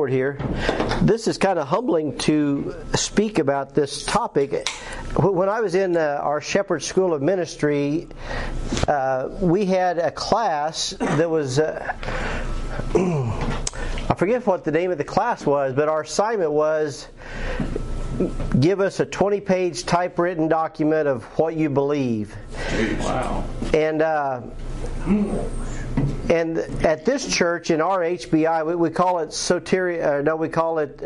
forward here. This is kind of humbling to speak about this topic. When I was in our Shepherd School of Ministry, we had a class that was, I forget what the name of the class was, but our assignment was give us a 20-page typewritten document of what you believe. Wow. And at this church, in our HBI, we call it soteria. No, we call it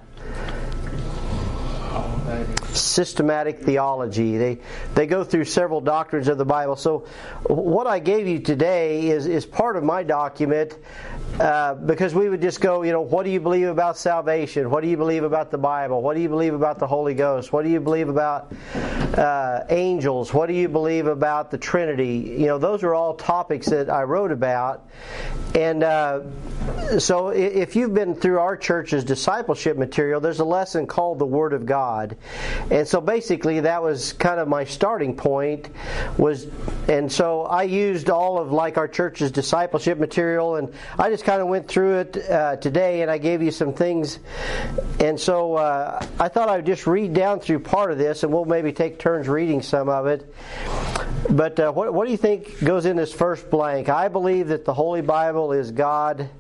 systematic theology. They go through several doctrines of the Bible. So what I gave you today is part of my document, because we would just go, what do you believe about salvation? What do you believe about the Bible? What do you believe about the Holy Ghost? What do you believe about angels? What do you believe about the Trinity? Those are all topics that I wrote about. And so if you've been through our church's discipleship material, there's a lesson called the Word of God. And so basically that was kind of my starting point. And so I used all of our church's discipleship material, and I just kind of went through it today, and I gave you some things. And so I thought I would just read down through part of this, and we'll maybe take turns reading some of it. But what do you think goes in this first blank? I believe that the Holy Bible is God's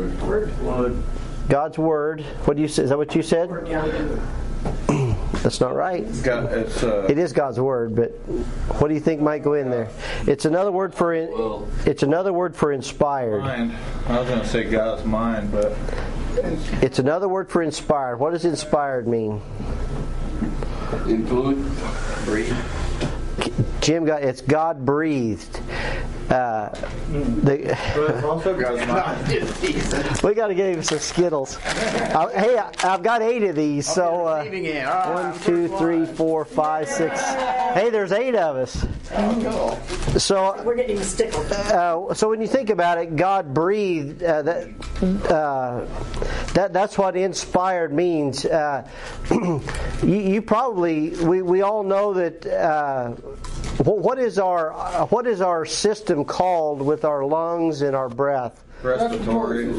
Word. What do you say? Is that what you said? That's not right. It is God's Word, but what do you think might go in there? It's another word for inspired. Mind. I was going to say God's mind, but it's another word for inspired. What does inspired mean? Influence, breathe. Jim it's God breathed. also God's mind. We got to give him some Skittles. Hey, I've got 8 of these, so 1, 2, 3, 4, 5, 6. Hey, there's 8 of us. So we're getting stickled. So when you think about it, God breathed. That's what inspired means. You probably we all know that. What is our system called with our lungs and our breath? Respiratory.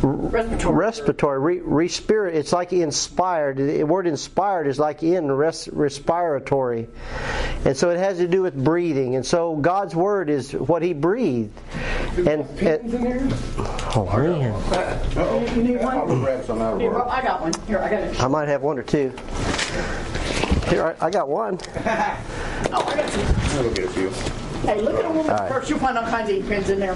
Respiratory. It's like inspired. The word inspired is like respiratory. And so it has to do with breathing. And so God's Word is what He breathed. Oh, man. You need one? I got one. Here, I got it. I might have 1 or 2. Here, I got 1. Oh, I got 2. I'll get a few. Hey, look at a woman's purse. You'll find all kinds of ink pens in there.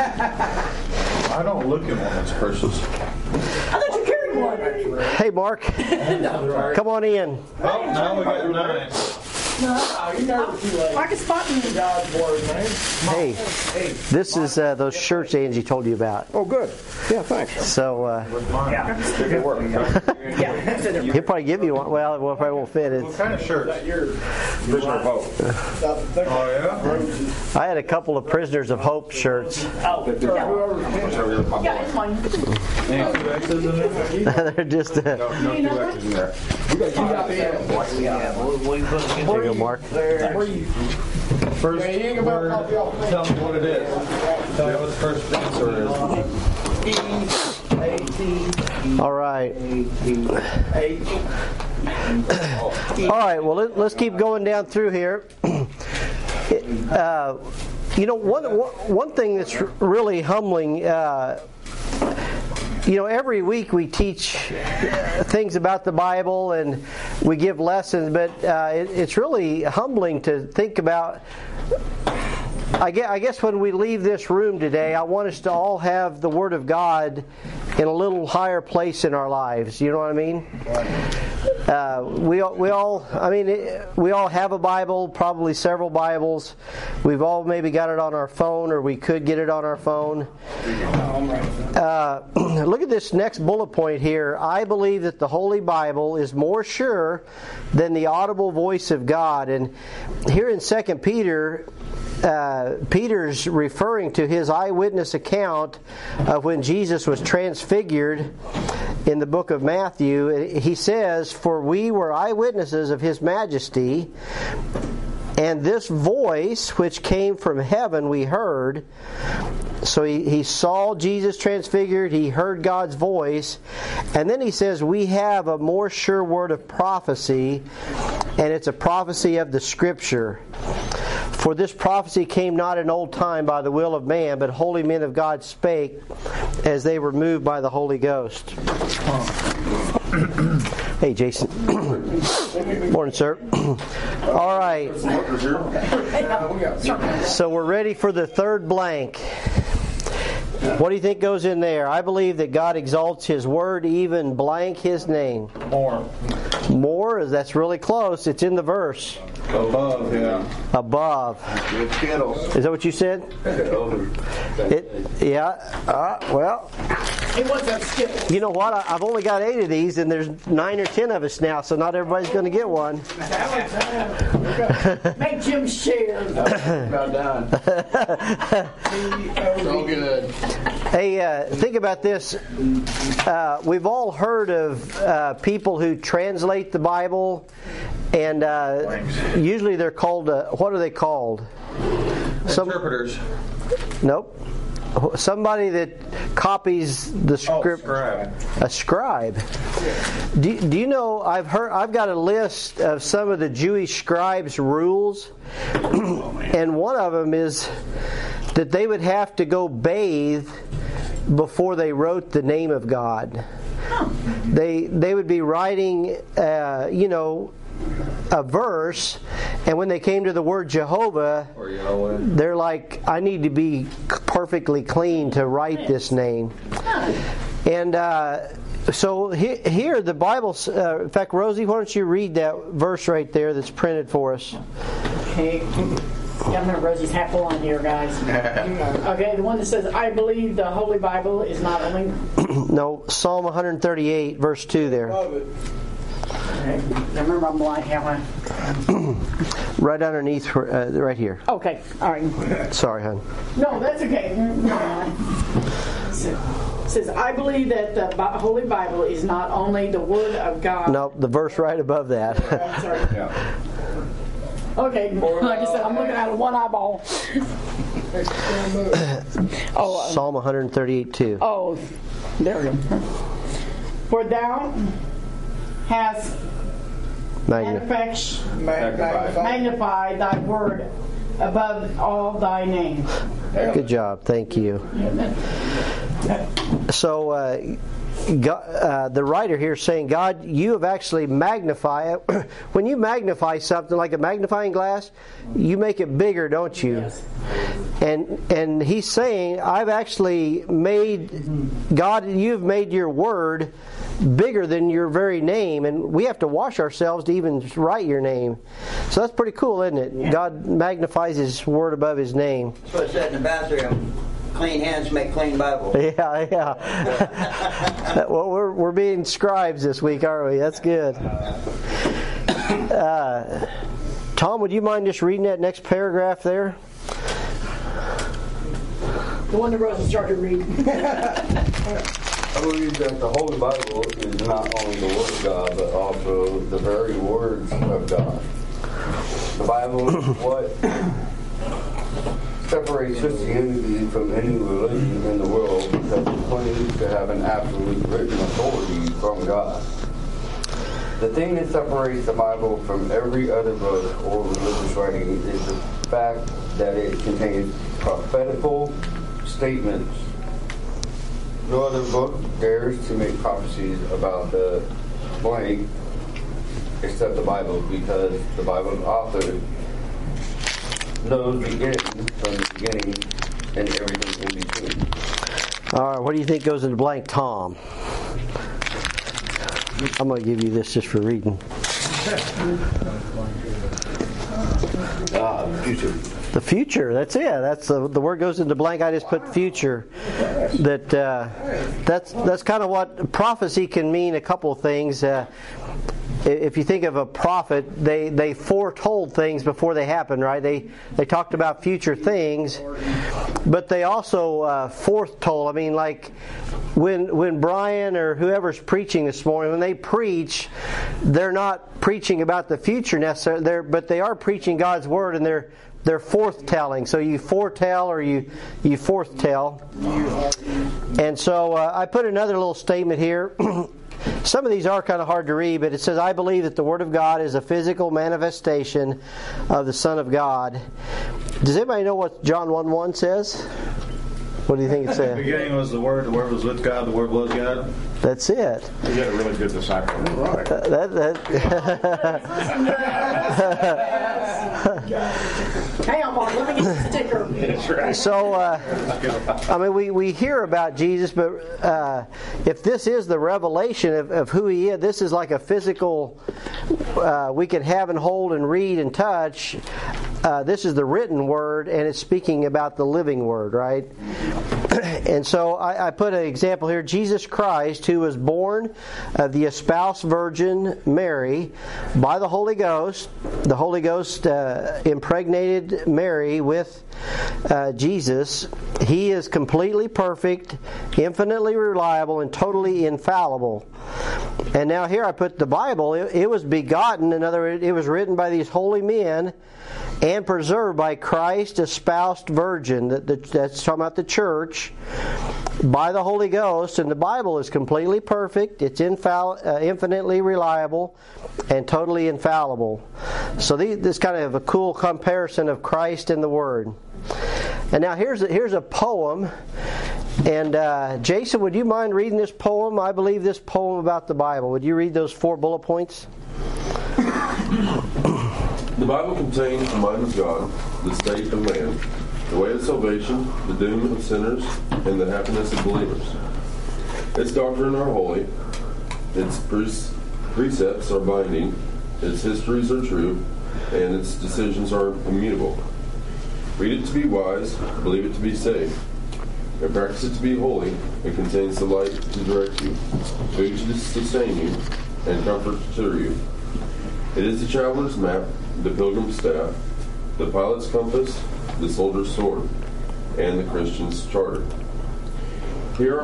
I don't look in women's purses. I thought you carried one. Hey, Mark. Come on in. Oh, now we got 9. No, you're never too late. I can spot you in God's Word, man. Hey, this is those shirts Angie told you about. Oh, good. Yeah, thanks. So, he'll probably give you one. Well, it probably won't fit. What kind of shirts? Prisoner of Hope. Oh, yeah? I had a couple of Prisoners of Hope shirts. Yeah, it's mine. Any 2X's in there? They're just. No 2X's in there. There you go, Mark. First word, tell me what it is. Tell me what the first answer is. All right. All right, well, let's keep going down through here. One thing that's really humbling, every week we teach things about the Bible and we give lessons, but it's really humbling to think about. I guess when we leave this room today, I want us to all have the Word of God in a little higher place in our lives. You know what I mean? We all have a Bible, probably several Bibles. We've all maybe got it on our phone, or we could get it on our phone. Look at this next bullet point here. I believe that the Holy Bible is more sure than the audible voice of God. And here in 2 Peter, Peter's referring to his eyewitness account of when Jesus was transfigured in the book of Matthew. He says, "For we were eyewitnesses of His majesty, and this voice which came from heaven we heard, So he saw Jesus transfigured, he heard God's voice, and then he says we have a more sure word of prophecy, and it's a prophecy of the Scripture. For this prophecy came not in old time by the will of man, but holy men of God spake as they were moved by the Holy Ghost. Hey, Jason. Morning, sir. All right. So we're ready for the third blank. What do you think goes in there? I believe that God exalts His Word, even blank His name. More, that's really close. It's in the verse. Above, yeah. Above. Is that what you said? Well. He wants that Skittles. You know what? I've only got 8 of these, and there's 9 or 10 of us now, so not everybody's going to get one. Make Jim share. About done. So good. Hey, think about this. We've all heard of people who translate the Bible, and usually they're called, what are they called? Interpreters. Nope. Somebody that copies the script. Scribe. A scribe. Do you know? I've got a list of some of the Jewish scribes' rules, and one of them is that they would have to go bathe before they wrote the name of God. They would be writing, a verse, and when they came to the word Jehovah, they're like, I need to be perfectly clean to write this name. And so here the Bible, in fact, Rosie, why don't you read that verse right there that's printed for us? Okay. Governor Rosie's hat full on here, guys. Okay, the one that says, I believe the Holy Bible is not only... No, Psalm 138, verse 2 there. Okay. Remember, I'm blind. Right underneath, right here. Okay, all right. Sorry, hon. No, that's okay. It says, I believe that the Holy Bible is not only the Word of God. No, the verse right above that. Sorry. Yeah. Okay, like I said, I'm looking at one eyeball. Psalm 138, 2. Oh, there we go. For thou hast magnified thy word above all thy name. Good job. Thank you. So, the writer here is saying, God, you have actually magnified it. When you magnify something like a magnifying glass, you make it bigger, don't you? Yes. And he's saying, I've actually made, God, you've made your word bigger than your very name, and we have to wash ourselves to even write your name. So that's pretty cool, isn't it? Yeah. God magnifies His word above His name. That's what it said in the bathroom. Clean hands make clean Bible. Yeah. Well, we're being scribes this week, aren't we? That's good. Tom, would you mind just reading that next paragraph there? The one that Rosie started reading. I believe that the Holy Bible is not only the Word of God, but also the very words of God. The Bible is what separates Christianity from any religion in the world because it claims to have an absolute written authority from God. The thing that separates the Bible from every other book or religious writing is the fact that it contains prophetical statements. No other book dares to make prophecies about the blank except the Bible, because the Bible's author knows the end from the beginning and everything in between. All right, what do you think goes in the blank, Tom? I'm going to give you this just for reading. Future. The future. That's it. That's the word goes into blank. I just put future. That's kind of what prophecy can mean. A couple of things. If you think of a prophet, they foretold things before they happen, right? They talked about future things, but they also foretold. I mean, like when Brian or whoever's preaching this morning, when they preach, they're not preaching about the future necessarily, but they are preaching God's word, and they're they're forth-telling. So you foretell or you forth-tell. And so I put another little statement here. Some of these are kind of hard to read, but it says, I believe that the Word of God is a physical manifestation of the Son of God. Does anybody know what John 1:1 says? What do you think it says? The beginning was the Word was with God, the Word was God. That's it. You got a really good disciple. Right. Hang on, Mark. Let me get the sticker. That's right. So, I mean, we hear about Jesus, but if this is the revelation of who He is, this is like a physical, we can have and hold and read and touch. This is the written Word, and it's speaking about the living Word, right? And so I put an example here. Jesus Christ, who was born of the espoused Virgin Mary by the Holy Ghost. The Holy Ghost impregnated Mary with Jesus. He is completely perfect, infinitely reliable, and totally infallible. And now here I put the Bible. It was begotten. In other words, it was written by these holy men and preserved by Christ, espoused virgin. That's talking about the church, by the Holy Ghost. And the Bible is completely perfect. It's infinitely reliable and totally infallible. So this kind of a cool comparison of Christ and the Word. And now here's a poem. And Jason, would you mind reading this poem? I believe this poem about the Bible. Would you read those 4 bullet points? The Bible contains the mind of God, the state of man, the way of salvation, the doom of sinners, and the happiness of believers. Its doctrine are holy, its precepts are binding, its histories are true, and its decisions are immutable. Read it to be wise, believe it to be safe, and practice it to be holy. It contains the light to direct you, food to sustain you, and comfort to cheer you. It is the traveler's map, the pilgrim's staff, the pilot's compass, the soldier's sword, and the Christian's charter. Here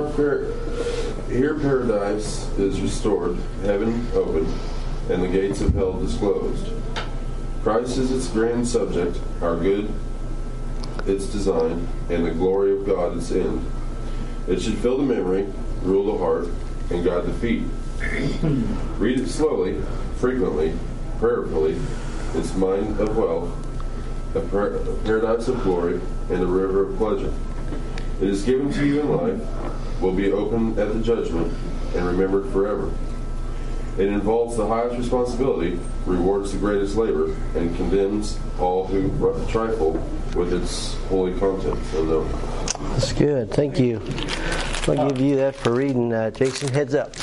paradise is restored, heaven opened, and the gates of hell disclosed. Christ is its grand subject, our good its design, and the glory of God its end. It should fill the memory, rule the heart, and guide the feet. Read it slowly, frequently, prayerfully. Its mind of wealth, a paradise of glory, and a river of pleasure. It is given to you in life, will be opened at the judgment, and remembered forever. It involves the highest responsibility, rewards the greatest labor, and condemns all who trifle with its holy content. So, That's good. Thank you. I'll give you that for reading, Jason. Heads up.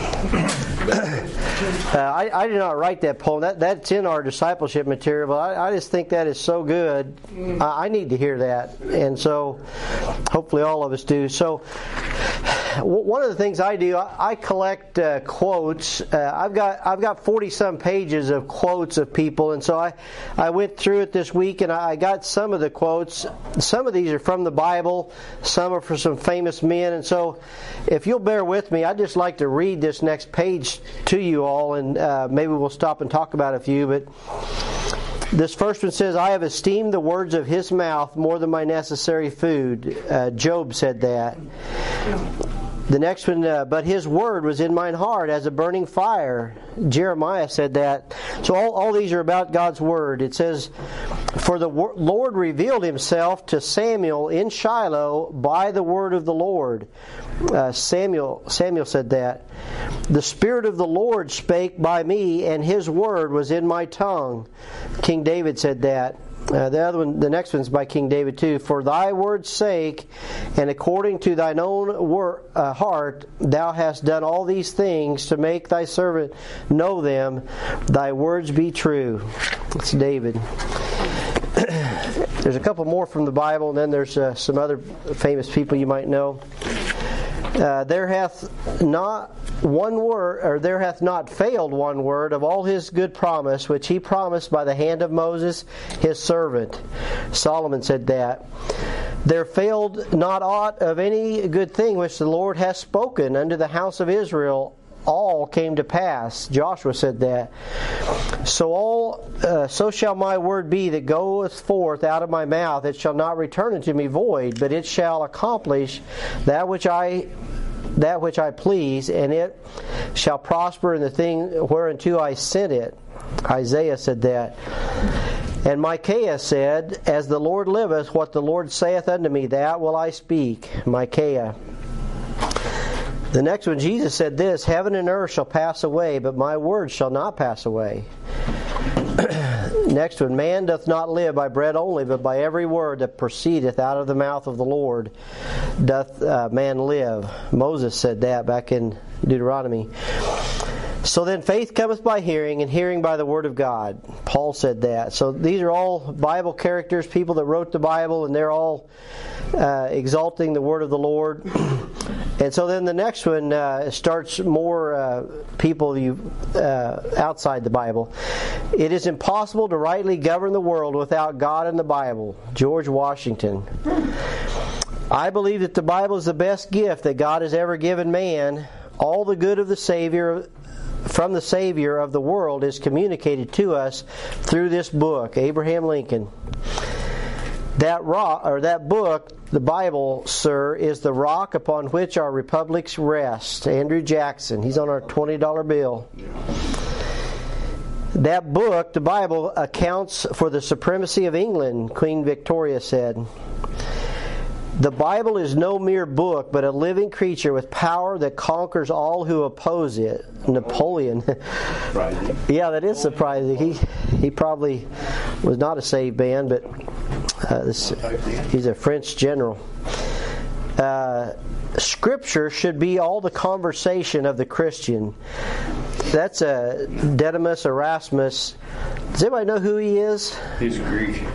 I did not write that poem. That's in our discipleship material, but I just think that is so good. I need to hear that, and so hopefully all of us do. So one of the things I do, I collect quotes. I've got 40-some pages of quotes of people, and so I went through it this week, and I got some of the quotes. Some of these are from the Bible, some are from some famous men, and so if you'll bear with me, I'd just like to read this next page to you all, and maybe we'll stop and talk about a few. But this first one says, I have esteemed the words of his mouth more than my necessary food. Job said that. The next one, but his word was in mine heart as a burning fire. Jeremiah said that. So all these are about God's word. It says, for the Lord revealed himself to Samuel in Shiloh by the word of the Lord. Samuel said that. The Spirit of the Lord spake by me, and his word was in my tongue. King David said that. The next one's by King David too. For thy word's sake, and according to thine own heart, thou hast done all these things to make thy servant know them. Thy words be true. It's David. There's a couple more from the Bible, and then there's some other famous people you might know. There hath not failed one word of all his good promise, which he promised by the hand of Moses his servant. Solomon said that. There failed not aught of any good thing which the Lord hath spoken unto the house of Israel all came to pass. Joshua said that. So shall my word be that goeth forth out of my mouth. It shall not return unto me void, but it shall accomplish that which I please, and it shall prosper in the thing whereunto I sent it. Isaiah said that. And Micaiah said, As the Lord liveth, what the Lord saith unto me, that will I speak. Micaiah. The next one, Jesus said this, Heaven and earth shall pass away, but my word shall not pass away. Next one, man doth not live by bread only, but by every word that proceedeth out of the mouth of the Lord doth man live. Moses said that back in Deuteronomy. So then faith cometh by hearing, and hearing by the word of God. Paul said that. So these are all Bible characters, people that wrote the Bible, and they're all exalting the word of the Lord. And so then the next one starts more people outside the Bible. It is impossible to rightly govern the world without God and the Bible. George Washington. I believe that the Bible is the best gift that God has ever given man. All the good of the Savior from the Savior of the world is communicated to us through this book. Abraham Lincoln. That book, the Bible, sir, is the rock upon which our republics rest. Andrew Jackson. He's on our $20 bill. That book, the Bible, accounts for the supremacy of England, Queen Victoria said. The Bible is no mere book, but a living creature with power that conquers all who oppose it. Napoleon. Yeah, that is surprising. He probably was not a saved man, but he's a French general. Scripture should be all the conversation of the Christian. That's Didymus Erasmus. Does anybody know who he is? He's Greek.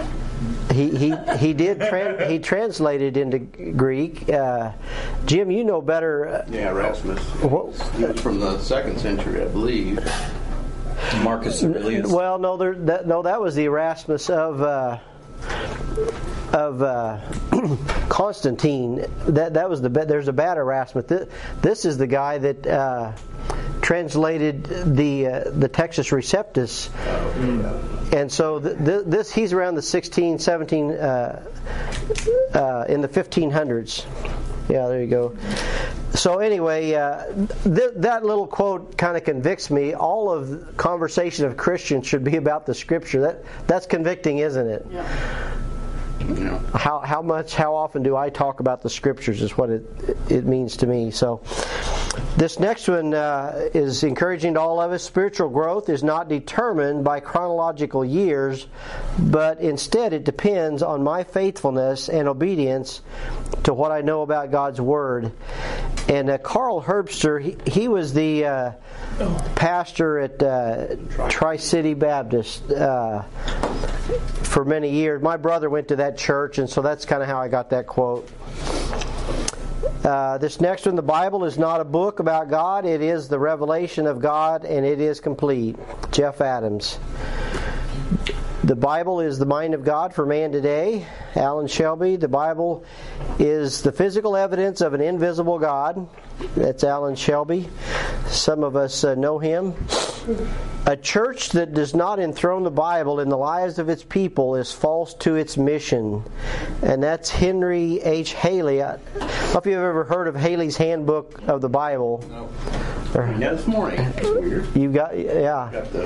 He translated into Greek. Jim, you know better. Yeah, Erasmus. He was from the 2nd century, I believe. Marcus Aurelius. Well, no, that was the Erasmus of Constantine. That was there's a bad Erasmus. This is the guy that translated the Textus Receptus. And so this he's around the 17 in the 1500s. Yeah, there you go. So anyway, that little quote kind of convicts me. All of the conversation of Christians should be about the Scripture. That's convicting, isn't it? Yeah. How often do I talk about the Scriptures is what it means to me. So this next one is encouraging to all of us. Spiritual growth is not determined by chronological years, but instead it depends on my faithfulness and obedience to what I know about God's Word. And Carl Herbster, he was the pastor at Tri-City Baptist for many years. My brother went to that church, and so that's kind of how I got that quote. This next one, the Bible is not a book about God. It is the revelation of God, and it is complete. Jeff Adams. The Bible is the mind of God for man today. Alan Shelby. The Bible is the physical evidence of an invisible God. That's Alan Shelby. Some of us know him. A church that does not enthrone the Bible in the lives of its people is false to its mission. And that's Henry H. Haley. I don't know if you've ever heard of Haley's Handbook of the Bible. No. Yeah, this morning. That's weird. You got, yeah.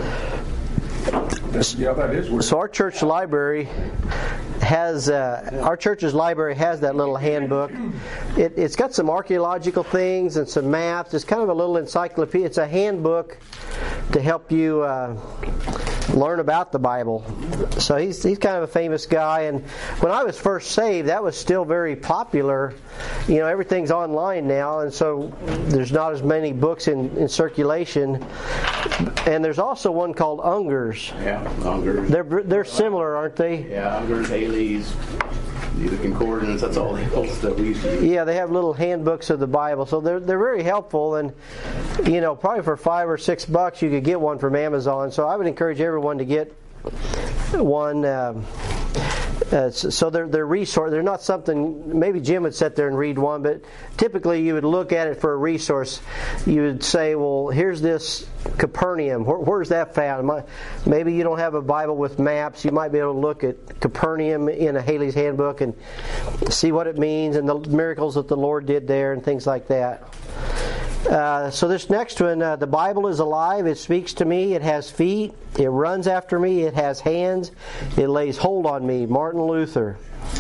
Yeah, that is weird. So our church library has our church's library has that little handbook. It's got some archaeological things and some maps. It's kind of a little encyclopedia. It's a handbook to help you learn about the Bible. So he's kind of a famous guy. And when I was first saved, that was still very popular. You know, everything's online now, and so there's not as many books in circulation. And there's also one called Unger's. Yeah, Unger's. They're similar, aren't they? Yeah, Unger's, Haley's, the concordance. That's all the old stuff we used to use. Yeah, they have little handbooks of the Bible, so they're very helpful. And you know, probably for $5 or $6 you could get one from Amazon. So I would encourage everyone to get one. So they're resource. They're not something. Maybe Jim would sit there and read one, but typically you would look at it for a resource. You would say, "Well, here's this Capernaum. Where's that found?" Maybe you don't have a Bible with maps. You might be able to look at Capernaum in a Haley's Handbook and see what it means and the miracles that the Lord did there and things like that. So this next one, the Bible is alive. It speaks to me. It has feet. It runs after me. It has hands. It lays hold on me. Martin Luther.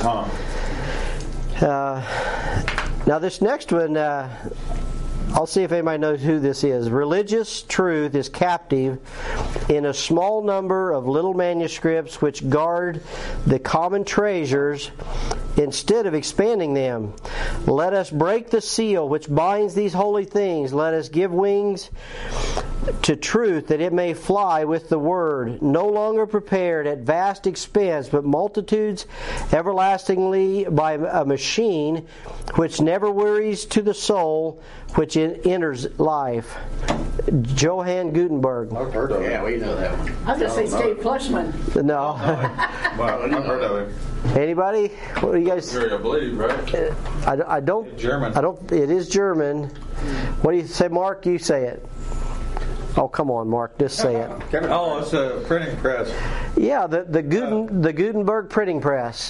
Now this next one, I'll see if anybody knows who this is. Religious truth is captive in a small number of little manuscripts which guard the common treasures instead of expanding them. Let us break the seal which binds these holy things. Let us give wings to truth that it may fly with the word, no longer prepared at vast expense, but multitudes everlastingly by a machine which never wearies to the soul, which enters life. Johann Gutenberg. Yeah, we know that one. I was going to say Steve Fleischman. No. Well, I've heard of him. Anybody? What do you guys? I believe, right? I don't. German. I don't. It is German. What do you say, Mark? You say it. Oh, come on, Mark. Just say it. Oh, it's a printing press. Yeah, the Gutenberg printing press.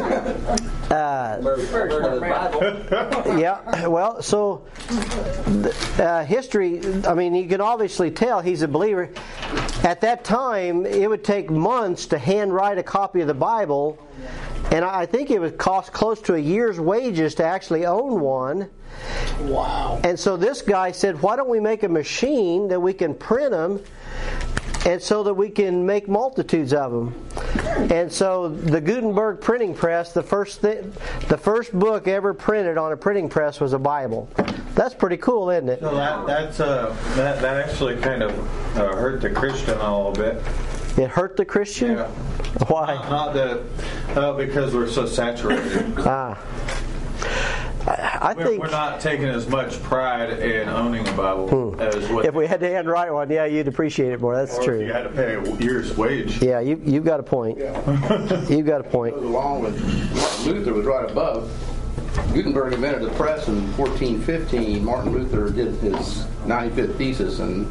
Yeah. Well, so history. I mean, you can obviously tell he's a believer. At that time, it would take months to handwrite a copy of the Bible, and I think it would cost close to a year's wages to actually own one. Wow. And so this guy said, why don't we make a machine that we can print them, and so that we can make multitudes of them. And so the Gutenberg printing press, the first book ever printed on a printing press was a Bible. That's pretty cool, isn't it? So that actually kind of hurt the Christian a little bit. It hurt the Christian? Yeah. Why? Not that because we're so saturated. I think we're not taking as much pride in owning a Bible as what. If we had to handwrite one, yeah, you'd appreciate it more. That's or true. If you had to pay a year's wage. Yeah, you've got a point. You've got a point. Along with Martin Luther was right above. Gutenberg invented the press in 1415. Martin Luther did his 95th thesis in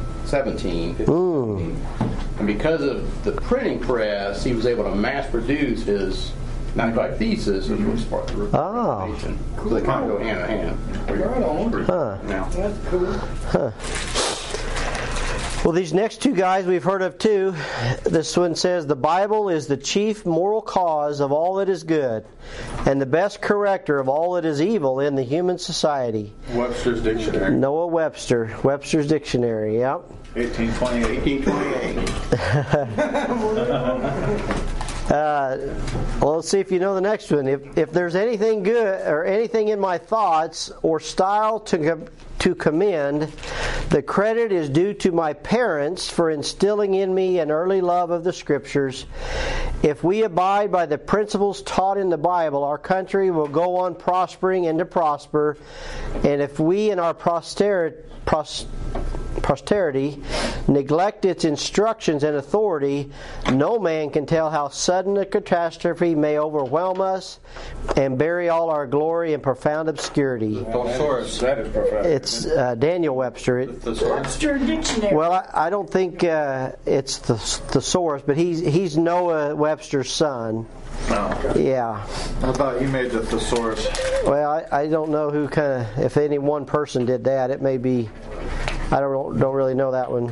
1715. And because of the printing press, he was able to mass produce his 95 thesis, which was part of the Reformation. So they kind of go hand in hand. Right on. That's cool. Well, these next two guys we've heard of too. This one says, the Bible is the chief moral cause of all that is good and the best corrector of all that is evil in the human society. Webster's Dictionary. Noah Webster. Webster's Dictionary, yep. 1828. Well, let's see if you know the next one. If there's anything good or anything in my thoughts or style to commend, the credit is due to my parents for instilling in me an early love of the Scriptures. If we abide by the principles taught in the Bible, our country will go on prospering and to prosper. And if we in our posterity neglect its instructions and authority, no man can tell how sudden a catastrophe may overwhelm us and bury all our glory in profound obscurity. Thesaurus. That is profound. It's Daniel Webster. Webster Dictionary. Well, I don't think it's the thesaurus, but he's Noah Webster's son. No. Yeah. I thought you made the thesaurus. Well, I don't know who if any one person did that. It may be. I don't really know that one.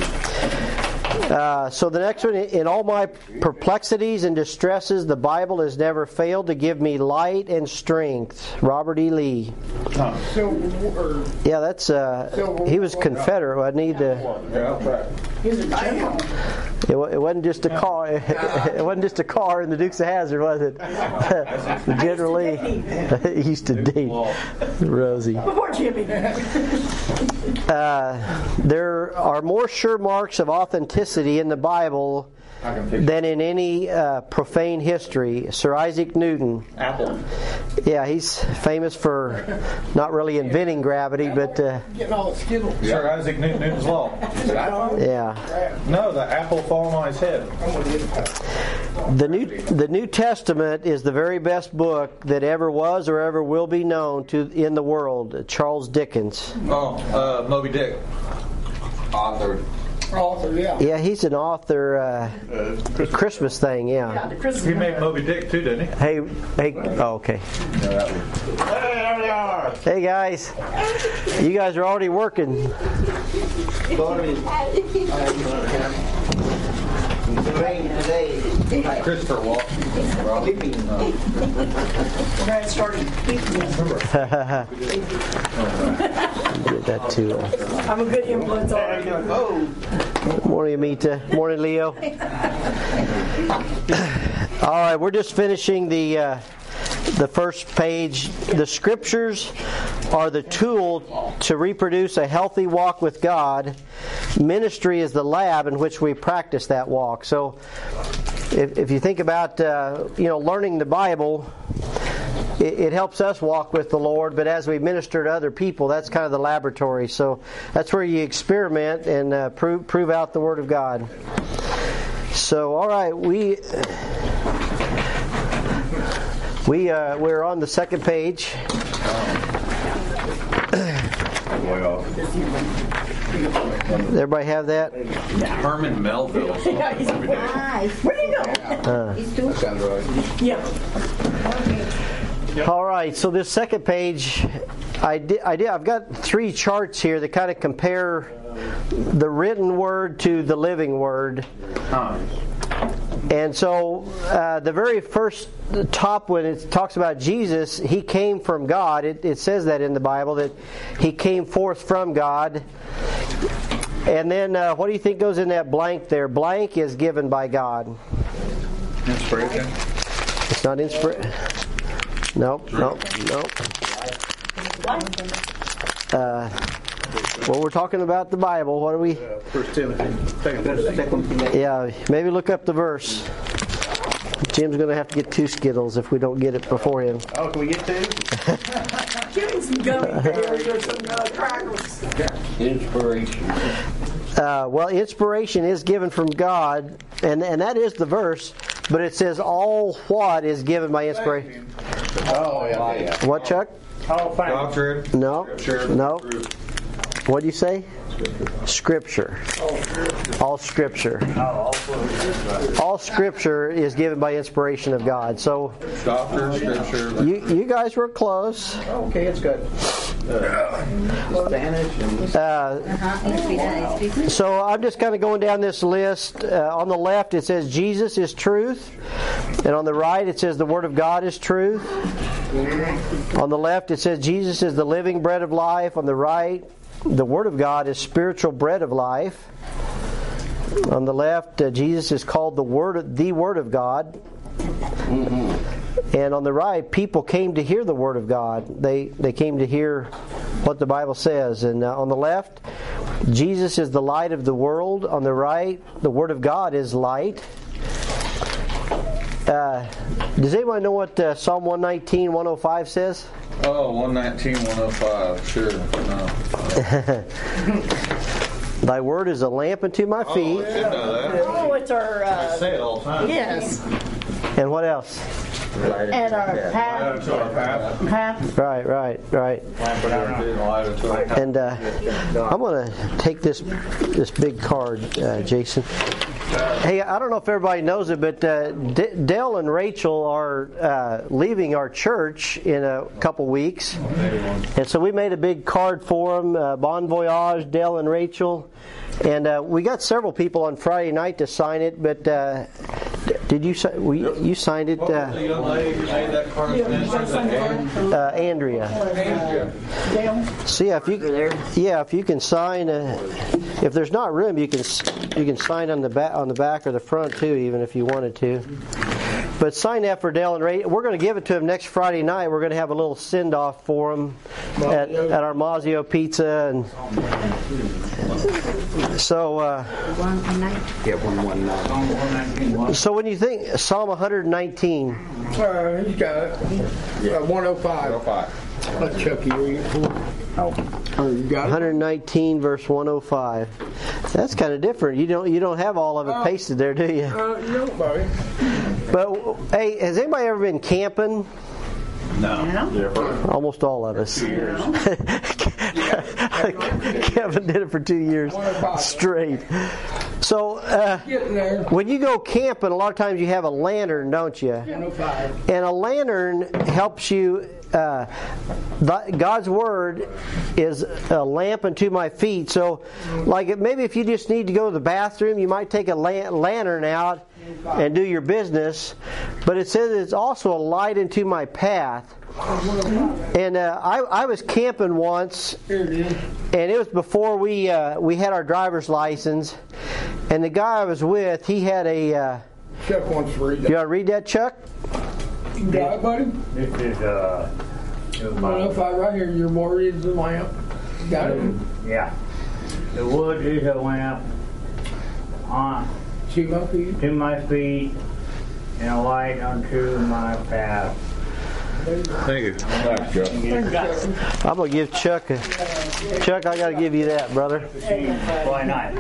So the next one, in all my perplexities and distresses, the Bible has never failed to give me light and strength. Robert E. Lee. Yeah, that's he was Confederate, wasn't he? He's a general. It wasn't just a car. It wasn't just a car in the Dukes of Hazzard, was it? General Lee. He used to date Rosie. Before Jimmy. There are more sure marks of authenticity in the Bible than in any profane history. Sir Isaac Newton. Apple. Yeah, he's famous for not really inventing gravity, but getting all the Skittles. Sir Isaac Newton's law. Yeah. No, the apple falling on his head. The New Testament is the very best book that ever was or ever will be known in the world. Charles Dickens. Oh, Moby Dick. Author, yeah. Yeah, he's an author. Christmas thing, Yeah, the Christmas. He made Moby Dick too, didn't he? Hey, oh, okay. Hey guys, you guys are already working. Christopher Walken. Brad started keeping them. Get that too. I'm a good influence already. Morning, Amita. Morning, Leo. All right, we're just finishing the first page. The Scriptures are the tool to reproduce a healthy walk with God. Ministry is the lab in which we practice that walk. So, if you think about learning the Bible, it helps us walk with the Lord. But as we minister to other people, that's kind of the laboratory. So that's where you experiment and prove out the Word of God. So, all right, we're on the second page. Everybody have that? Herman Melville. Yeah, he's nice. Where do you know? That sounds right. Yeah. All right, so this second page, I've got 3 charts here that kind of compare the written word to the living word. And so the very first top one, it talks about Jesus. He came from God. It says that in the Bible, that he came forth from God. And then what do you think goes in that blank there? Blank is given by God. Inspiration. It's not inspiration. Nope. Well, we're talking about the Bible. What are we? 1 Timothy. Yeah, maybe look up the verse. Jim's going to have to get 2 Skittles if we don't get it before him. Oh, can we get 2? Give him some gummy bears or some crackers. inspiration. Well, inspiration is given from God, and that is the verse, but it says all what is given by inspiration. Oh, yeah. What, Chuck? Doctrine. No. What do you say? Scripture. All Scripture. All Scripture is given by inspiration of God. So, Doctrine, Scripture. you guys were close. Okay, it's good. Spanish and... So I'm just kind of going down this list. On the left it says Jesus is truth, and on the right it says the Word of God is truth. On the left it says Jesus is the living bread of life. On the right, the Word of God is spiritual bread of life. On the left, Jesus is called the Word of God. And on the right, people came to hear the Word of God. They came to hear what the Bible says. And on the left, Jesus is the light of the world. On the right, the Word of God is light. Does anybody know what Psalm 119, 105 says? Oh, 119, 105. Sure. No. Thy word is a lamp unto my feet. Oh, I should know that. Oh, it's our... I say it all the time. yes. And what else? And our path. Path. Right. And I'm going to take this big card, Jason. Hey, I don't know if everybody knows it, but Dale and Rachel are leaving our church in a couple weeks. And so we made a big card for them, Bon Voyage, Dale and Rachel. And we got several people on Friday night to sign it, but did you you signed it? What was the young lady who made that card? Andrea. Dale. So if you can sign, if there's not room, you can sign on the back or the front too, even if you wanted to. But sign that for Dale and Ray. We're going to give it to him next Friday night. We're going to have a little send-off for him at our Mazio Pizza. And so, so when you think Psalm 119. He's got it. 105. Let Chucky read it for him. Oh, you got it? 119 verse 105. That's kind of different. You don't have all of it pasted there, do you? No, buddy. But hey, has anybody ever been camping? No. Almost all of us. Kevin did it for 2 years straight. So when you go camping, a lot of times you have a lantern, don't you? And a lantern helps you. God's Word is a lamp unto my feet. So, like maybe if you just need to go to the bathroom, you might take a lantern out and do your business. But it says it's also a light into my path. And I was camping once, and it was before we had our driver's license. And the guy I was with, he had a. Chuck wants to read that. You want to read that, Chuck? You got it, buddy? This is 105 right here. Your word is the lamp. You got it? Yeah. The wood is a lamp to my feet and a light unto my path. Thank you. Thanks, Chuck. I'm gonna give Chuck I gotta give you that, brother. Why not?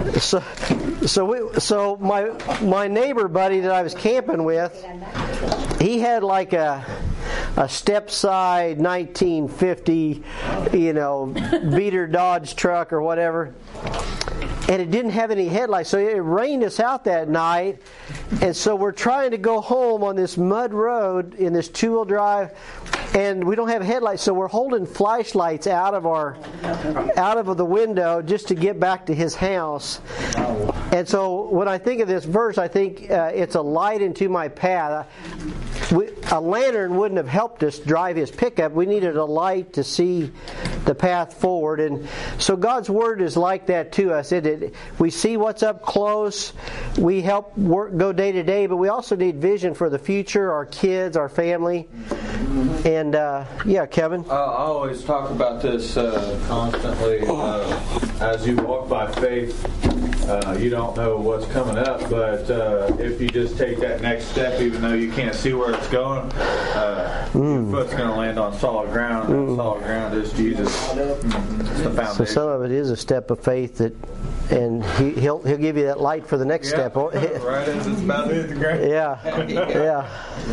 So my neighbor buddy that I was camping with, he had like a step side 1950, beater Dodge truck or whatever. And it didn't have any headlights, so it rained us out that night. And so we're trying to go home on this mud road in this 2-wheel drive, and we don't have headlights, so we're holding flashlights out of the window just to get back to his house. And so when I think of this verse, I think it's a light into my path. A lantern wouldn't have helped us drive his pickup. We needed a light to see the path forward. And so God's Word is like that to us. We see what's up close. We help go day to day, but we also need vision for the future, our kids, our family. And Kevin? I always talk about this constantly. As you walk by faith, you don't know what's coming up, but if you just take that next step, even though you can't see where it's going, your foot's going to land on solid ground, and solid ground is Jesus. It's the foundation. So some of it is a step of faith and he'll give you that light for the next step. Right as it's about to hit the ground. Yeah.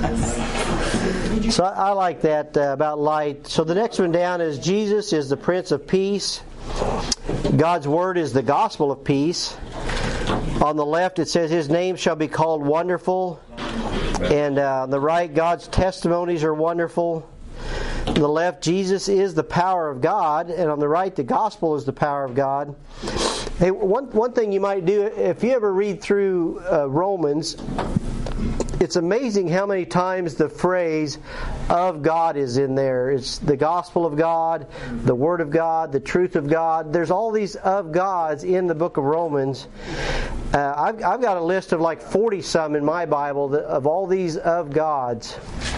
So I like that about light. So the next one down is Jesus is the Prince of Peace. God's Word is the gospel of peace. On the left it says His name shall be called Wonderful. And on the right, God's testimonies are wonderful. On the left, Jesus is the power of God. And on the right, the gospel is the power of God. Hey, one thing you might do, if you ever read through Romans, it's amazing how many times the phrase of God is in there. It's the gospel of God, the word of God, the truth of God. There's all these of Gods in the book of Romans. I've got a list of like 40 some in my Bible of all these of Gods.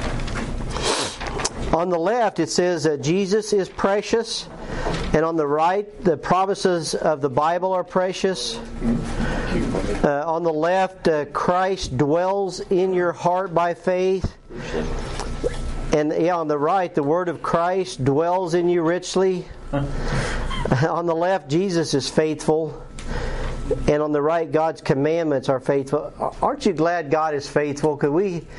On the left it says that Jesus is precious, and on the right the promises of the Bible are precious. On the left, Christ dwells in your heart by faith. And on the right, the word of Christ dwells in you richly. On the left, Jesus is faithful. And on the right, God's commandments are faithful. Aren't you glad God is faithful? Because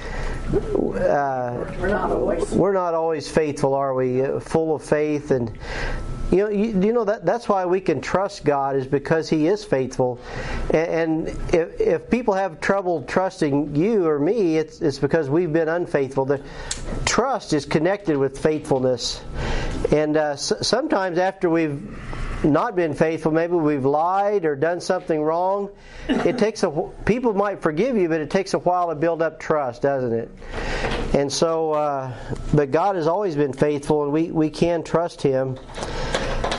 we're not always faithful, are we? Full of faith. And you know that's why we can trust God, is because He is faithful. And if people have trouble trusting you or me, it's because we've been unfaithful. The trust is connected with faithfulness. And sometimes after we've not been faithful, maybe we've lied or done something wrong, people might forgive you, but it takes a while to build up trust, doesn't it? And so, but God has always been faithful, and we can trust Him.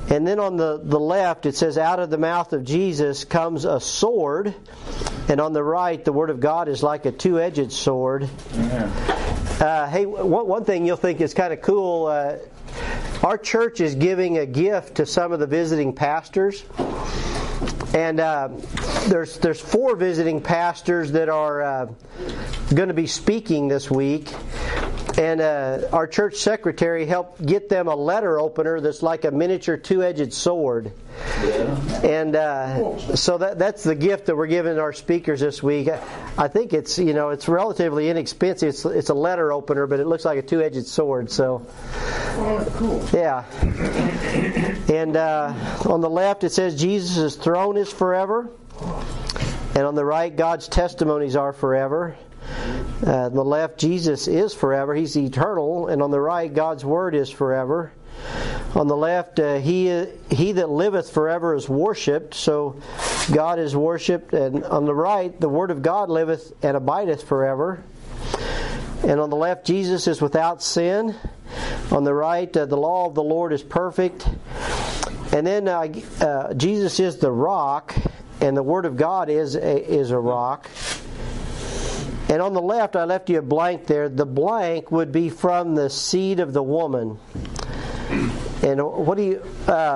And then on the left it says, out of the mouth of Jesus comes a sword. And on the right, the Word of God is like a two-edged sword. Hey, one thing you'll think is kind of cool, our church is giving a gift to some of the visiting pastors. And there's 4 visiting pastors that are going to be speaking this week. And our church secretary helped get them a letter opener that's like a miniature two-edged sword. Yeah. And so that's the gift that we're giving our speakers this week. I think it's it's relatively inexpensive. It's a letter opener, but it looks like a two-edged sword. So, cool. Yeah. And on the left it says Jesus' throne is forever, and on the right God's testimonies are forever. On the left, Jesus is forever. He's eternal. And on the right, God's Word is forever. On the left, he that liveth forever is worshipped. So God is worshipped. And on the right, the Word of God liveth and abideth forever. And on the left, Jesus is without sin. On the right, the law of the Lord is perfect. And then Jesus is the rock, and the Word of God is a rock. And on the left, I left you a blank there. The blank would be from the seed of the woman. And what do you?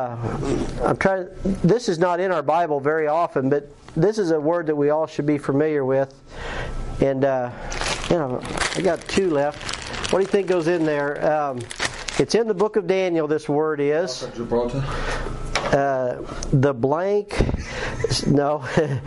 This is not in our Bible very often, but this is a word that we all should be familiar with. And I got 2 left. What do you think goes in there? It's in the book of Daniel. This word is the blank. No.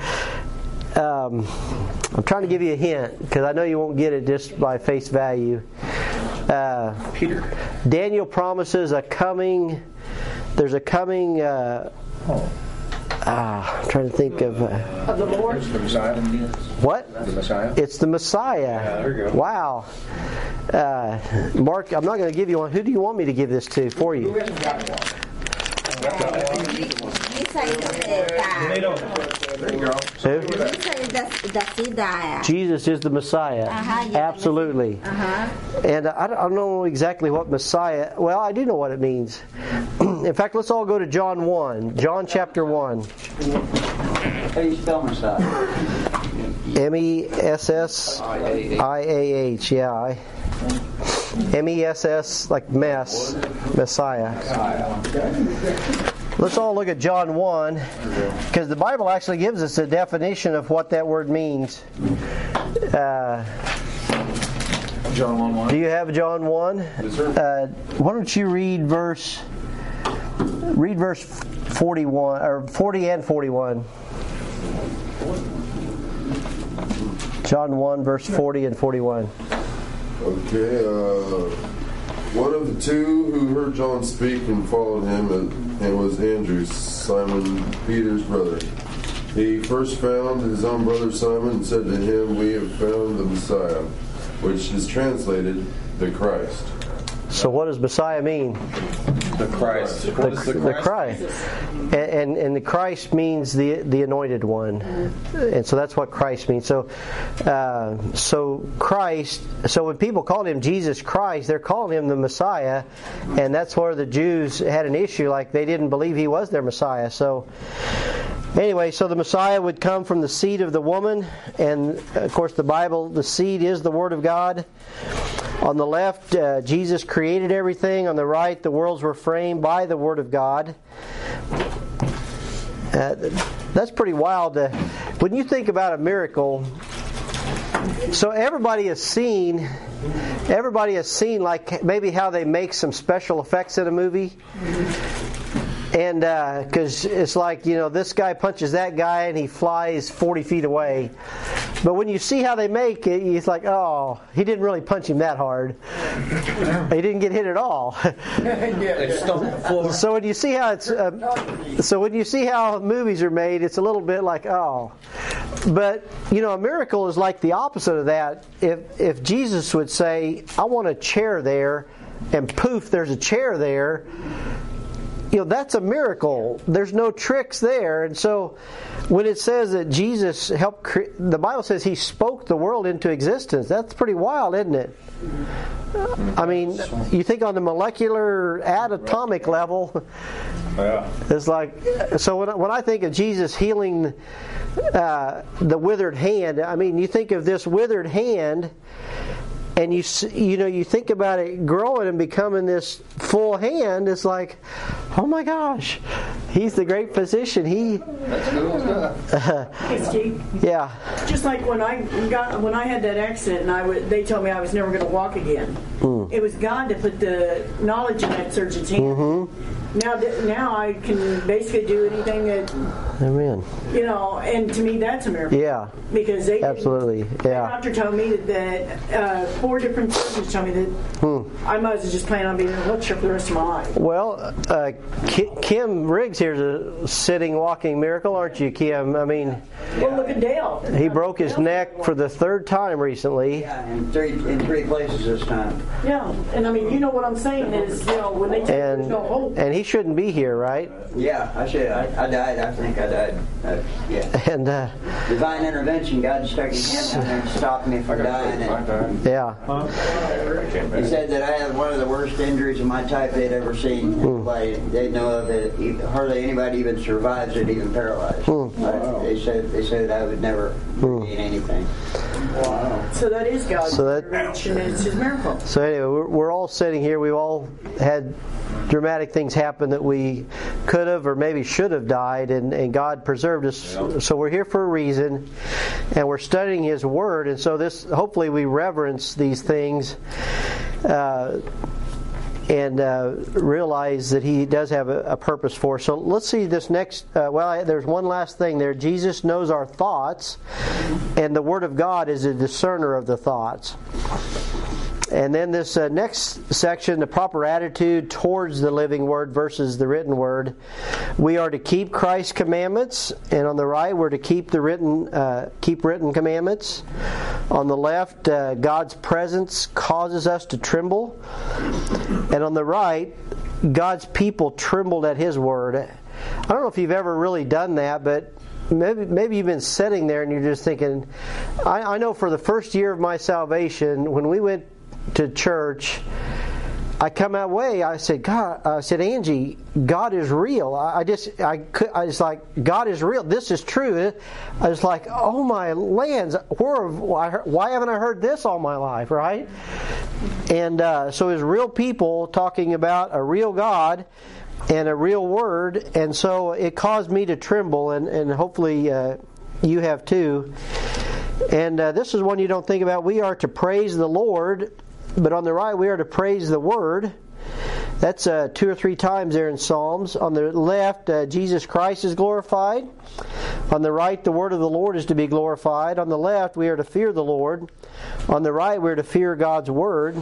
I'm trying to give you a hint because I know you won't get it just by face value. Peter. Daniel promises a coming. There's a coming. I'm trying to think of the Lord. The Messiah. What? The Messiah. It's the Messiah. Yeah, there you go. Wow. Mark, I'm not going to give you one. Who do you want me to give this to for you? Who hasn't got one? Jesus is the Messiah. Absolutely. And I don't know exactly what Messiah. Well, I do know what it means. In fact, let's all go to John 1. John chapter 1. How do you spell Messiah? Messiah. Yeah. MESS, like mess, Messiah. Let's all look at John 1, because the Bible actually gives us a definition of what that word means. John 1:1. Do you have John 1? Yes, sir. Why don't you read verse 41 or 40 and 41? John 1, verse 40 and 41. Okay, one of the 2 who heard John speak and followed him and was Andrew, Simon Peter's brother. He first found his own brother Simon and said to him, "We have found the Messiah," which is translated the Christ. So what does Messiah mean? The Christ. What is the Christ? And the Christ means the anointed one, and so that's what Christ means. So Christ. So when people called him Jesus Christ, they're calling him the Messiah, and that's where the Jews had an issue. Like they didn't believe he was their Messiah. So anyway, so the Messiah would come from the seed of the woman, and of course the Bible, the seed is the Word of God. On the left, Jesus created everything. On the right, the worlds were framed by the Word of God. That's pretty wild. When you think about a miracle, so everybody has seen like maybe how they make some special effects in a movie. And because it's like, this guy punches that guy and he flies 40 feet away. But when you see how they make it, it's like, oh, he didn't really punch him that hard. He didn't get hit at all. So when you see how movies are made, it's a little bit like, oh. But a miracle is like the opposite of that. If Jesus would say, "I want a chair there," and poof, there's a chair there. That's a miracle. There's no tricks there. And so when it says that Jesus helped the Bible says he spoke the world into existence. That's pretty wild, isn't it? I mean, you think on the molecular, atomic level, Yeah. It's like, so when I think of Jesus healing the withered hand, I mean, you think of this withered hand, and you think about it growing and becoming this full hand. It's like, oh my gosh, He's the great physician. That's cool stuff. Hey, Steve. Yeah. Just like when I had that accident, and they told me I was never going to walk again. It was God that put the knowledge in that surgeon's hand. Mm-hmm. Now I can basically do anything that. Amen. And to me that's a miracle. Yeah. Because absolutely. Yeah. The doctor told me that 4 different surgeons told me that I might as well just plan on being in a wheelchair for the rest of my life. Well, Kim Riggs here's a sitting, walking miracle, aren't you, Kim? I mean, well, look at Dale. He broke his neck for the 3rd time recently. Yeah, in three places this time. Yeah, and I mean, you know what I'm saying is, when they take there's no hope. And he shouldn't be here, right? Yeah, I should. I died. I think I died. Yeah. And divine intervention. God stuck His hand down there and stopped me from dying. Yeah. He said that I had one of the worst injuries of my type they'd ever seen. They know of it. Hardly anybody even survives it, even paralyzed. They said I would never gain anything. Wow. So that is God's intervention. It's His miracle. So anyway, we're all sitting here. We've all had dramatic things happen that we could have or maybe should have died, and God preserved us. Yeah. So we're here for a reason, and we're studying His Word, and so hopefully we reverence these things and realize that He does have a purpose for us. So let's see this next. There's one last thing there. Jesus knows our thoughts, and the Word of God is a discerner of the thoughts. And then this next section, the proper attitude towards the living Word versus the written Word. We are to keep Christ's commandments, and on the right, we're to keep the written commandments. On the left, God's presence causes us to tremble, and on the right, God's people trembled at His Word. I don't know if you've ever really done that, but maybe you've been sitting there and you're just thinking. I know for the first year of my salvation, when we went to church, I come that way. I said, Angie, God is real. I was like, God is real. This is true. I was like, oh my lands, why haven't I heard this all my life, right? And so it's real people talking about a real God and a real Word, and so it caused me to tremble, and hopefully you have too. And this is one you don't think about. We are to praise the Lord. But on the right, we are to praise the Word. That's 2 or 3 times there in Psalms. On the left, Jesus Christ is glorified. On the right, the Word of the Lord is to be glorified. On the left, we are to fear the Lord. On the right, we are to fear God's Word.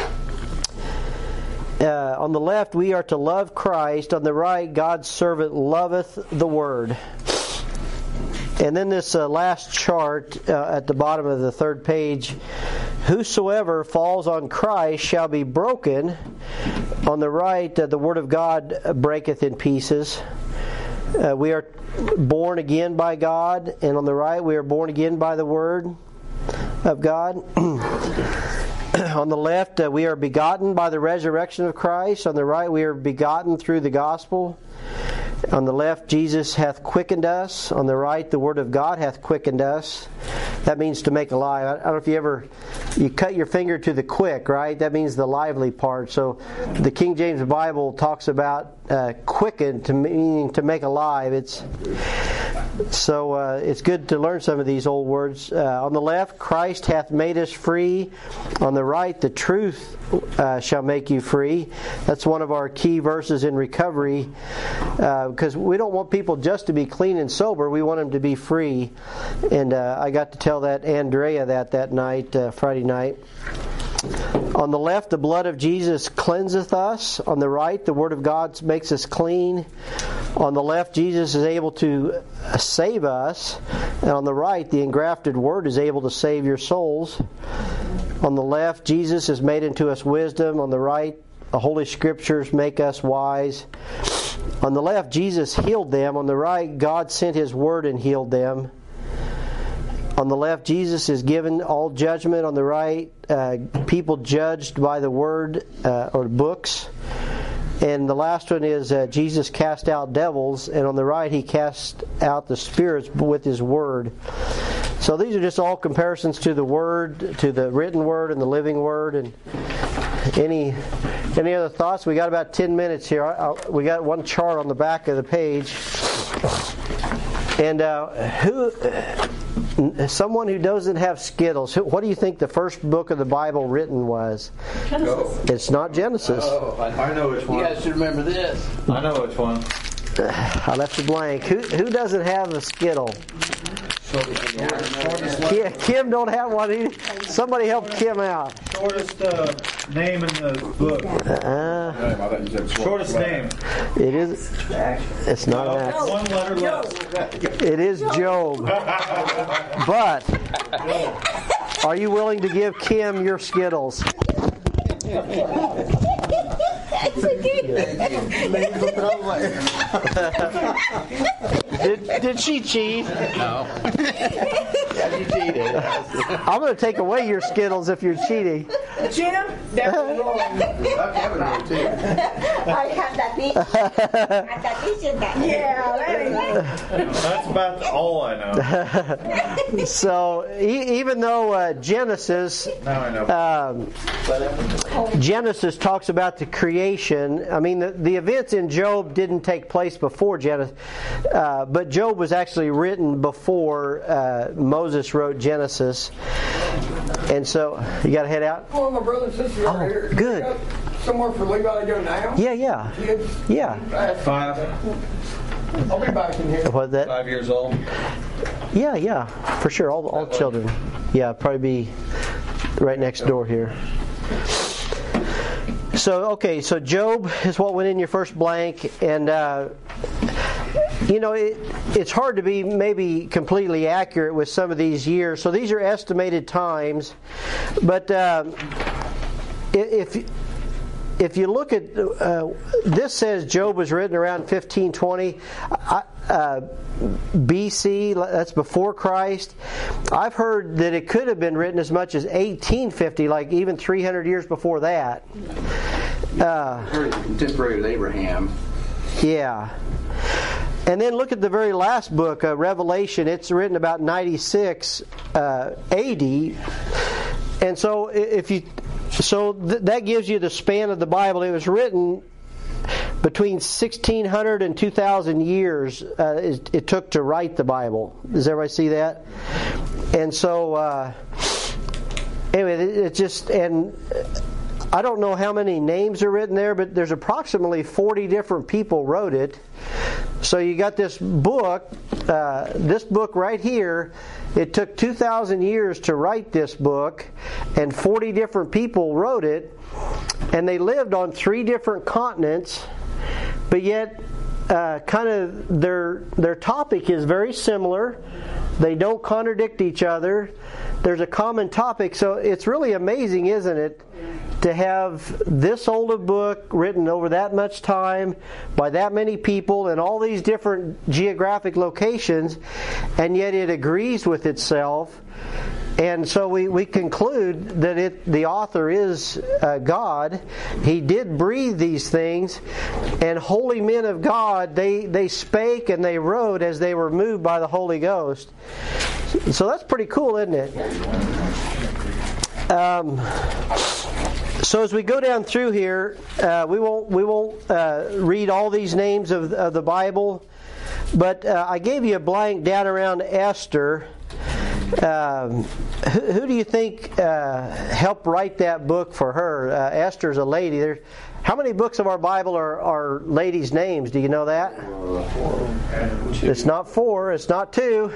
On the left, we are to love Christ. On the right, God's servant loveth the Word. And then this last chart at the bottom of the 3rd page, whosoever falls on Christ shall be broken. On the right, the Word of God breaketh in pieces. We are born again by God, and on the right, we are born again by the Word of God. On the left, we are begotten by the resurrection of Christ. On the right, we are begotten through the gospel. On the left, Jesus hath quickened us. On the right, the Word of God hath quickened us. That means to make alive. I don't know if you cut your finger to the quick, right? That means the lively part. So the King James Bible talks about quickened, meaning to make alive. It's good to learn some of these old words. On the left, Christ hath made us free. On the right, the truth shall make you free. That's one of our key verses in recovery, because we don't want people just to be clean and sober. We want them to be free. And I got to tell Andrea that night, Friday night. On the left, the blood of Jesus cleanseth us. On the right, the Word of God makes us clean. On the left, Jesus is able to save us. And on the right, the engrafted Word is able to save your souls. On the left, Jesus is made into us wisdom. On the right, the Holy Scriptures make us wise. On the left, Jesus healed them. On the right, God sent His Word and healed them. On the left, Jesus is given all judgment. On the right, people judged by the Word or books. And the last one is Jesus cast out devils, and on the right he cast out the spirits with his word. So these are just all comparisons to the word, to the written word and the living word. And any other thoughts? We got about 10 minutes here. We got one chart on the back of the page. And someone who doesn't have Skittles, what do you think the first book of the Bible written was? Genesis. It's not Genesis. Oh, I know which one. You guys should remember this. I know which one. I left it blank. Who doesn't have a Skittle? Yeah, Kim don't have one either. Somebody help Kim out. Shortest name in the book. Shortest name. It is. It's not an axe. One letter less. It is Job. But are you willing to give Kim your Skittles? Did she cheat? No. Yeah, you cheated. I'm going to take away your Skittles if you're cheating. Jim, that's wrong. I have that dish. Yeah, That's about all I know. So even though Genesis, Now I know. Genesis talks about the creation. I mean, the events in Job didn't take place before Genesis, but Job was actually written before Moses wrote Genesis. And so, you got to head out? Well, my brother and sister are here. Good. Got somewhere for Levi to go now? Yeah. Kids? Yeah. 5. I'll be back in here. What's that? 5 years old. Yeah, for sure. All children. Yeah, probably be right next door here. So Job is what went in your first blank, and it's hard to be maybe completely accurate with some of these years. So these are estimated times, but if you look at this, says Job was written around 1520 BC. That's before Christ. I've heard that it could have been written as much as 1850, like even 300 years before that. Very contemporary with Abraham. Yeah. And then look at the very last book, Revelation. It's written about 96 AD. And so that gives you the span of the Bible. It was written between 1,600 and 2,000 years it took to write the Bible. Does everybody see that? And so, anyway, it's just, and I don't know how many names are written there, but there's approximately 40 different people wrote it. So you got this book right here. It took 2,000 years to write this book, and 40 different people wrote it, and they lived on 3 different continents, but yet kind of their topic is very similar. They don't contradict each other. There's a common topic, so it's really amazing, isn't it, to have this old a book written over that much time by that many people in all these different geographic locations, and yet it agrees with itself. And so we conclude that the author is God. He did breathe these things, and holy men of God, they spake and they wrote as they were moved by the Holy Ghost. So that's pretty cool, isn't it? So as we go down through here, we won't read all these names of the Bible, but I gave you a blank down around Esther. Who do you think helped write that book for her? Esther's a lady. How many books of our Bible are ladies' names? Do you know that? It's not 4. It's not 2.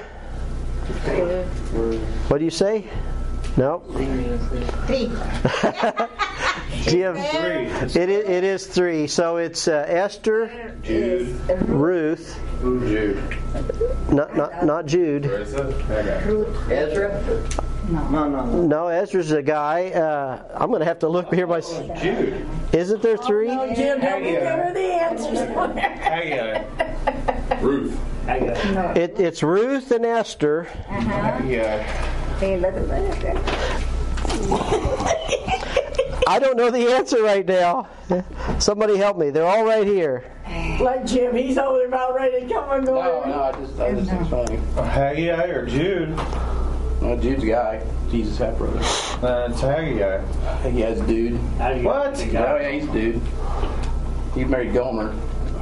What do you say? No. 3. Jim, it is 3. So it's Esther, Jude, Ruth, not Jude. Ezra? No, Ezra's a guy. I'm going to have to look here myself. Jude. Isn't there 3? No, Jim, don't give her the answers. Ruth. It's Ruth and Esther. I don't know the answer right now. Somebody help me. They're all right here. Like Jim, he's over there about ready to come and go. No, I just think it's funny. Haggai or Jude? Jude's guy. Jesus' half brother. It's Haggai. Haggai's dude. What? Oh yeah, he's dude. He married Gomer.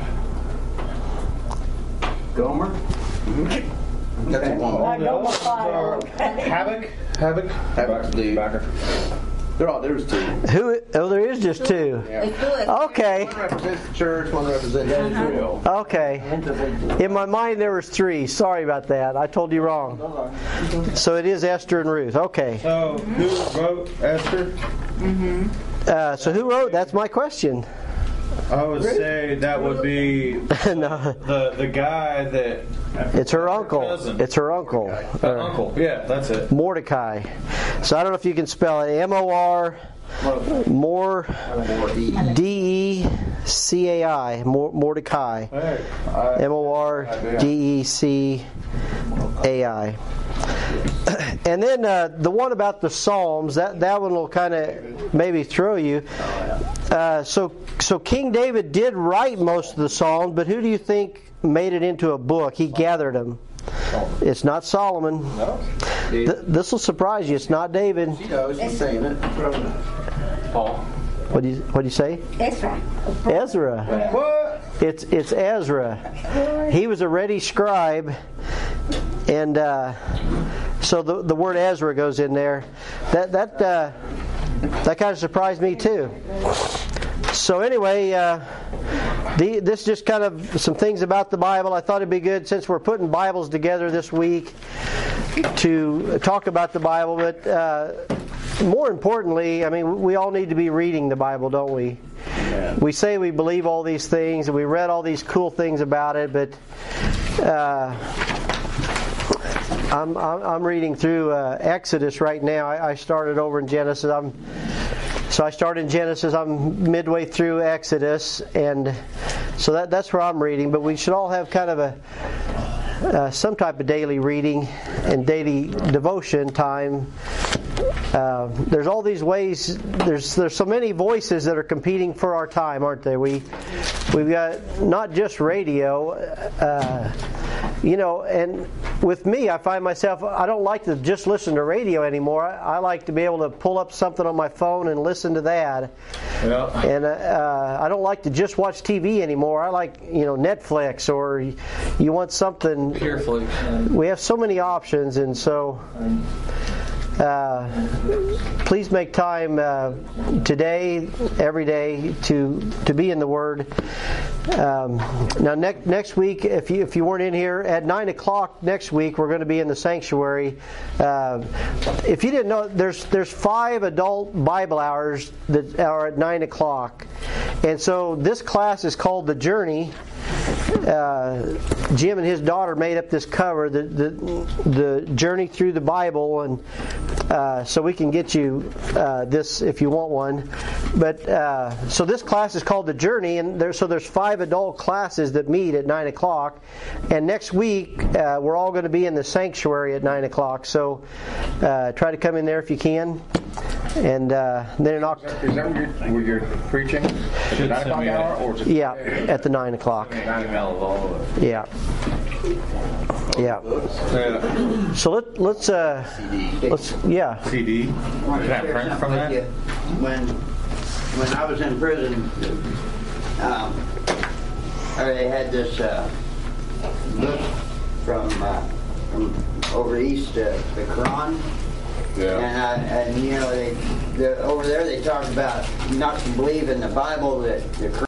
Gomer? Mm-hmm. That's a woman. Like Gomer fire, okay. Havoc's dude. There's two. Who? Oh, there is just two. Yeah. Okay. One represents the church, one represents Israel. Okay. In my mind, there was three. Sorry about that. I told you wrong. So it is Esther and Ruth. Okay. So who wrote Esther? So who wrote? That's my question. I would say that would be No. the guy that. It's her uncle. Cousin. It's her uncle. Uncle. Yeah, that's it. Mordecai. So I don't know if you can spell it. M-O-R. D-E-C-A-I. Mordecai. M-O-R-D-E-C-A-I. And then the one about the Psalms, that one will kind of maybe throw you. So King David did write most of the Psalms, but who do you think made it into a book? He gathered them. It's not Solomon. No. This will surprise you. It's not David. She knows. She's saying it. Paul. What do you say? Ezra. Ezra. What? It's Ezra. He was a ready scribe, and so the word Ezra goes in there. That kind of surprised me too. So anyway, this is just kind of some things about the Bible. I thought it'd be good, since we're putting Bibles together this week, to talk about the Bible. But more importantly, I mean, we all need to be reading the Bible, don't we? Yeah. We say we believe all these things, and we read all these cool things about it, but I'm reading through Exodus right now. I started over in Genesis. So I started in Genesis. I'm midway through Exodus, and so that's where I'm reading. But we should all have kind of some type of daily reading and daily devotion time. There's all these ways. There's so many voices that are competing for our time, aren't there? We've got not just radio. And with me, I find myself, I don't like to just listen to radio anymore. I like to be able to pull up something on my phone and listen to that. Yeah. And I don't like to just watch TV anymore. I like, Netflix, or you want something. Pureflix. We have so many options, and so please make time today, every day, to be in the Word. Now next week, if you weren't in here, at 9 o'clock next week, we're going to be in the sanctuary. If you didn't know, there's 5 adult Bible hours that are at 9 o'clock, and so this class is called The Journey. Jim and his daughter made up this cover, the Journey Through the Bible, and so we can get you this if you want one. But so this class is called The Journey, and there's 5 adult classes that meet at 9 o'clock. And next week we're all going to be in the sanctuary at 9 o'clock. So try to come in there if you can. And then in October. Is that where you're preaching? At the 9 o'clock hour? Or yeah, at the 9 o'clock. Yeah. Yeah. So let's yeah. CD. Can I print from that? When I was in prison, I had this book from over east, the Quran. Yeah. And over there they talk about not to believe in the Bible, that the